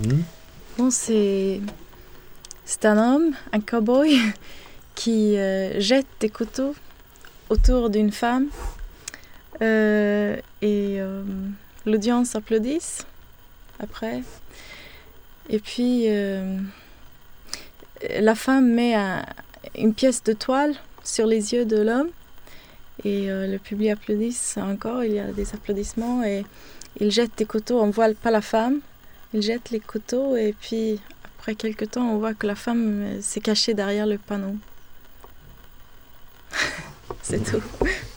Bon, c'est un homme, un cow-boy, qui jette des couteaux autour d'une femme et l'audience applaudit après. Et puis la femme met une pièce de toile sur les yeux de l'homme et le public applaudit encore, il y a des applaudissements et il jette des couteaux, on ne voit pas la femme, il jette les couteaux et puis après quelques temps on voit que la femme s'est cachée derrière le panneau. C'est tout.